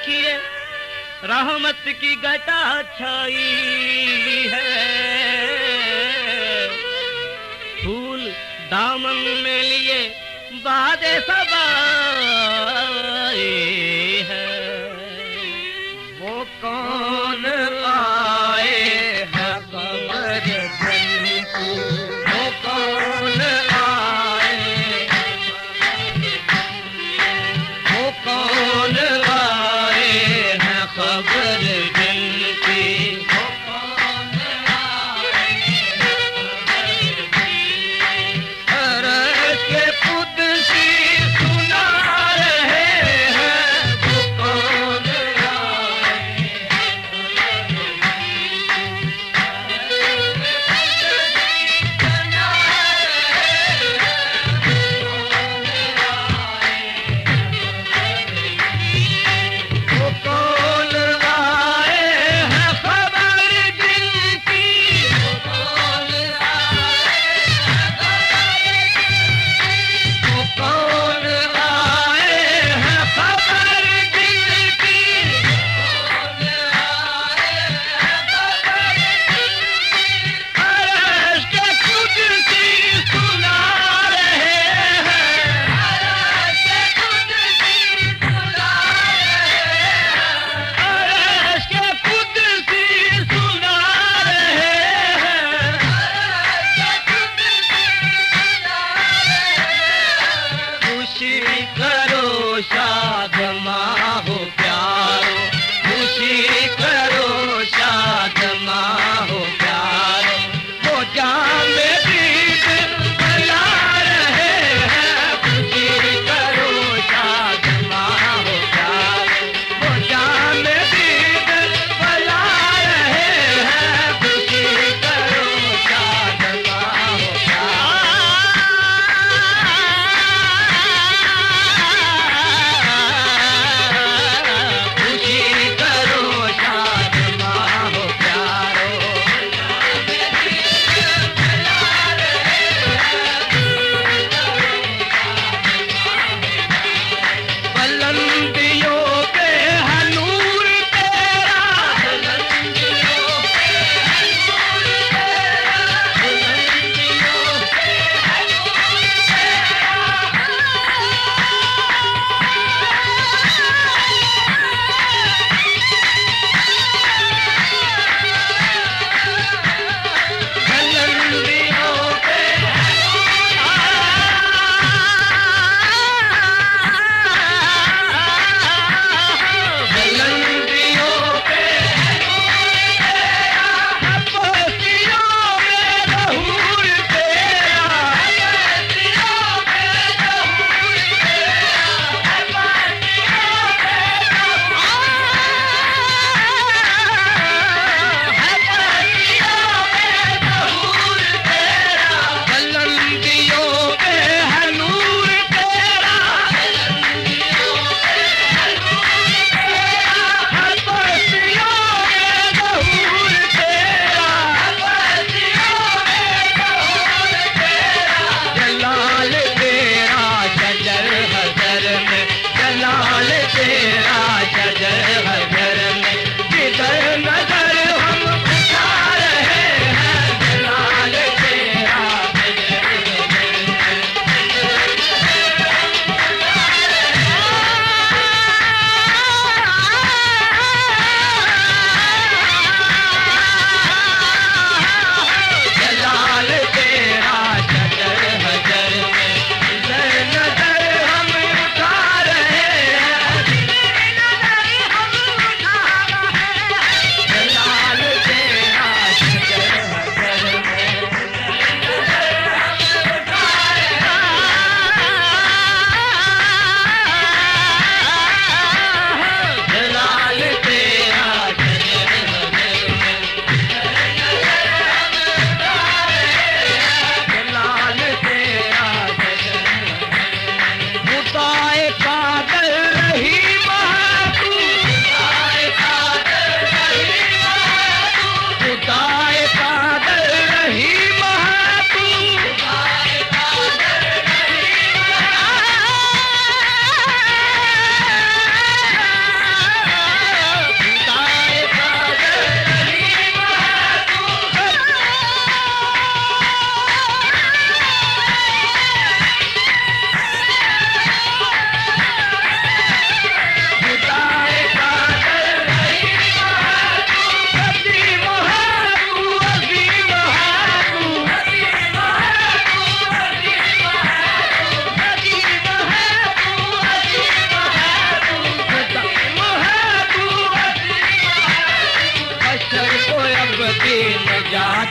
देखिए रहमत की घटा छाई है, फूल दामन में लिए बादे सबा है। वो कौन आए है खबर जन को, वो कौन आए, वो कौन आए है खबर जन की, वो कौन आए है खबर जन की। अरश के कुदसी सुना रहे हैं, वो कौन आए है खबर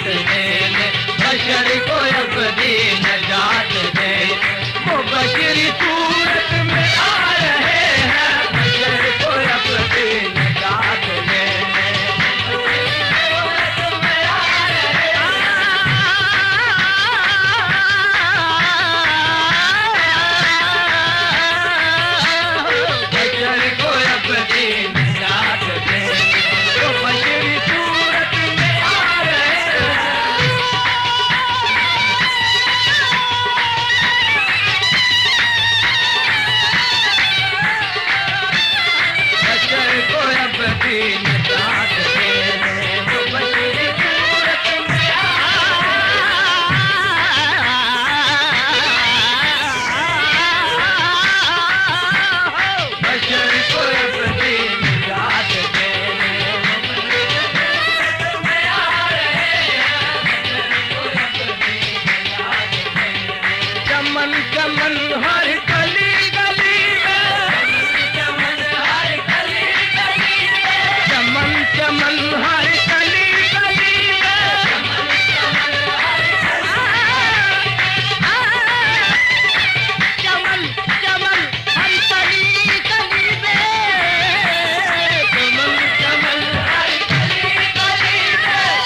नजात दे दे, बशर को अबदी नजात दे, वो बशरी सूरत में आ रहे हैं, बशर को अबदी नजात दे दे, सूरत में आ रहे हैं, बशर को अबदी नजात दे दे, वो बशरी सूरत में आ रहे हैं। बशर को अबदी नजात दे दे, वो बशरी सूरत में बशर को अबदी नजात दे दे, वो बशरी सूरत में आ रहे हैं, बशर को अबदी नजात दे दे। चमन चमन हर गली गली में, चमन हर गली गली में, चमन चमन हर गली गली में, चमन चमन चमन हर गली गली में, चमन चमन हर गली गली में,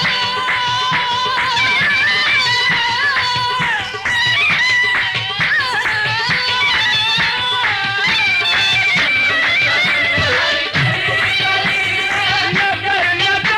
नगर नगर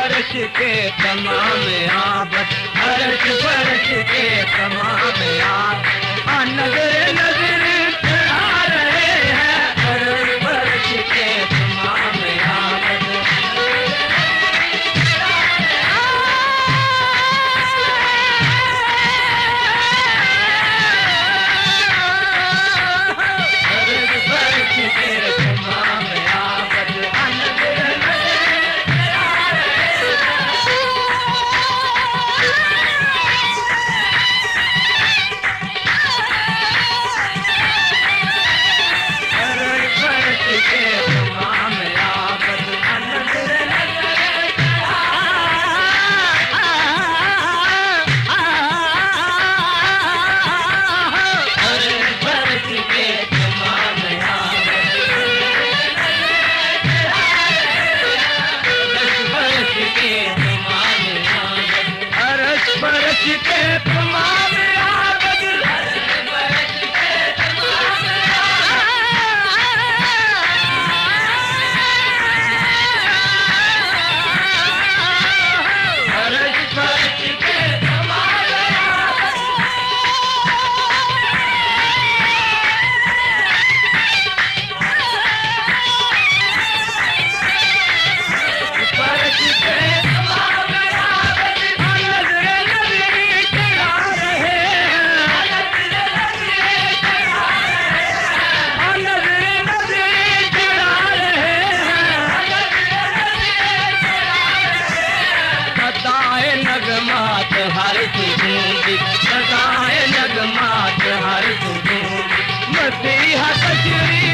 फर्श के तमाम आबद, अर्श फर्श के तमाम आबद, नजर नजर चढ़ा रहे हैं, अर्श फर्श के तमाम आबद। नगमात हर मसीहा तशरीफ